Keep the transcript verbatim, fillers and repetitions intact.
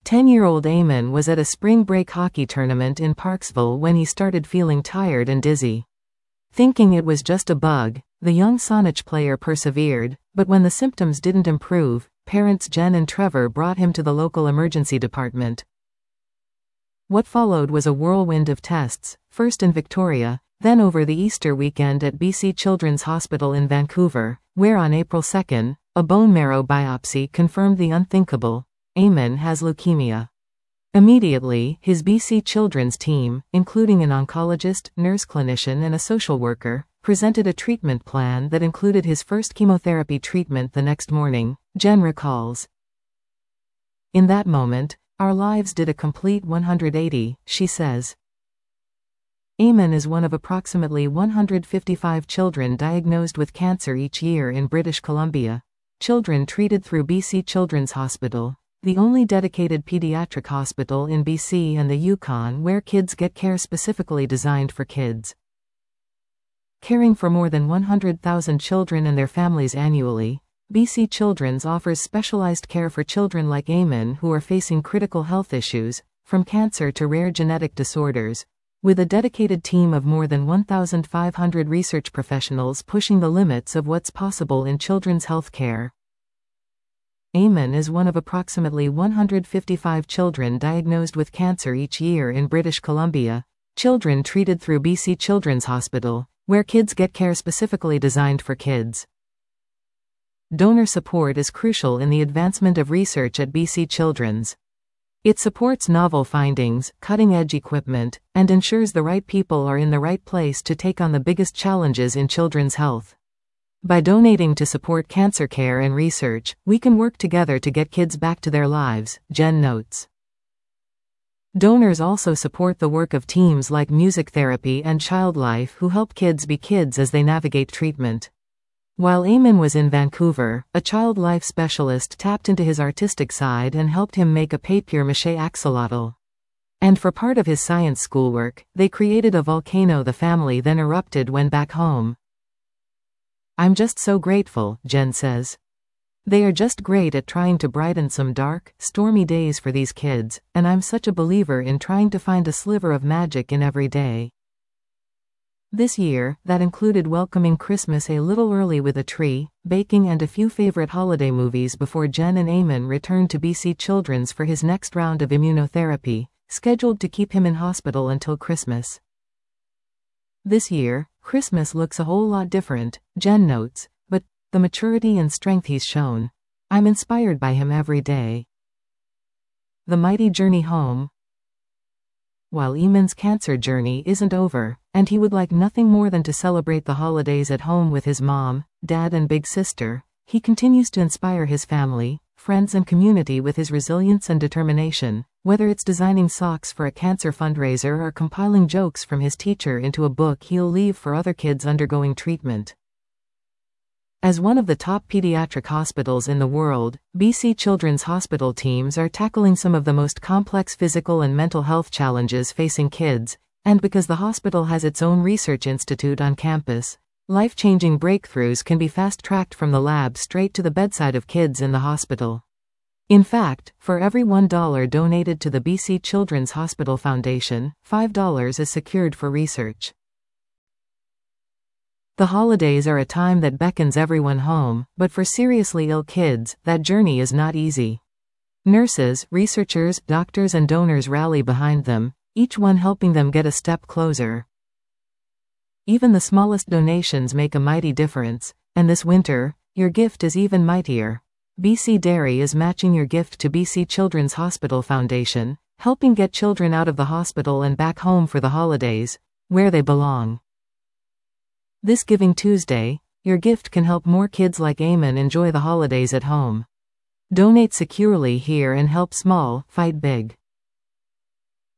Ten-year-old Eamon was at a spring break hockey tournament in Parksville when he started feeling tired and dizzy. Thinking it was just a bug, the young Saanich player persevered, but when the symptoms didn't improve, parents Jen and Trevor brought him to the local emergency department. What followed was a whirlwind of tests, first in Victoria, then over the Easter weekend at B C Children's Hospital in Vancouver, where on April second, a bone marrow biopsy confirmed the unthinkable: Eamon has leukemia. Immediately, his B C Children's team, including an oncologist, nurse clinician and a social worker, presented a treatment plan that included his first chemotherapy treatment the next morning, Jen recalls. In that moment, our lives did a complete one hundred eighty, she says. Eamon is one of approximately one hundred fifty-five children diagnosed with cancer each year in British Columbia. Children treated through B C Children's Hospital, the only dedicated pediatric hospital in B C and the Yukon where kids get care specifically designed for kids. Caring for more than one hundred thousand children and their families annually, B C Children's offers specialized care for children like Eamon who are facing critical health issues, from cancer to rare genetic disorders, with a dedicated team of more than one thousand five hundred research professionals pushing the limits of what's possible in children's health care. Eamon is one of approximately one hundred fifty-five children diagnosed with cancer each year in British Columbia, children treated through B C Children's Hospital, where kids get care specifically designed for kids. Donor support is crucial in the advancement of research at B C Children's. It supports novel findings, cutting-edge equipment, and ensures the right people are in the right place to take on the biggest challenges in children's health. By donating to support cancer care and research, we can work together to get kids back to their lives, Jen notes. Donors also support the work of teams like Music Therapy and Childlife who help kids be kids as they navigate treatment. While Eamon was in Vancouver, a child life specialist tapped into his artistic side and helped him make a papier-mâché axolotl. And for part of his science schoolwork, they created a volcano the family then erupted when back home. I'm just so grateful, Jen says. They are just great at trying to brighten some dark, stormy days for these kids, and I'm such a believer in trying to find a sliver of magic in every day. This year, that included welcoming Christmas a little early with a tree, baking and a few favorite holiday movies before Jen and Eamon returned to B C Children's for his next round of immunotherapy, scheduled to keep him in hospital until Christmas. This year, Christmas looks a whole lot different, Jen notes, but the maturity and strength he's shown. I'm inspired by him every day. The mighty journey home. While Eamon's cancer journey isn't over, and he would like nothing more than to celebrate the holidays at home with his mom, dad and big sister, he continues to inspire his family, friends and community with his resilience and determination, whether it's designing socks for a cancer fundraiser or compiling jokes from his teacher into a book he'll leave for other kids undergoing treatment. As one of the top pediatric hospitals in the world, B C Children's Hospital teams are tackling some of the most complex physical and mental health challenges facing kids, and because the hospital has its own research institute on campus, life-changing breakthroughs can be fast-tracked from the lab straight to the bedside of kids in the hospital. In fact, for every one dollar donated to the B C Children's Hospital Foundation, five dollars is secured for research. The holidays are a time that beckons everyone home, but for seriously ill kids, that journey is not easy. Nurses, researchers, doctors and donors rally behind them, each one helping them get a step closer. Even the smallest donations make a mighty difference, and this winter, your gift is even mightier. B C Dairy is matching your gift to B C Children's Hospital Foundation, helping get children out of the hospital and back home for the holidays, where they belong. This Giving Tuesday, your gift can help more kids like Eamon enjoy the holidays at home. Donate securely here and help small, fight big.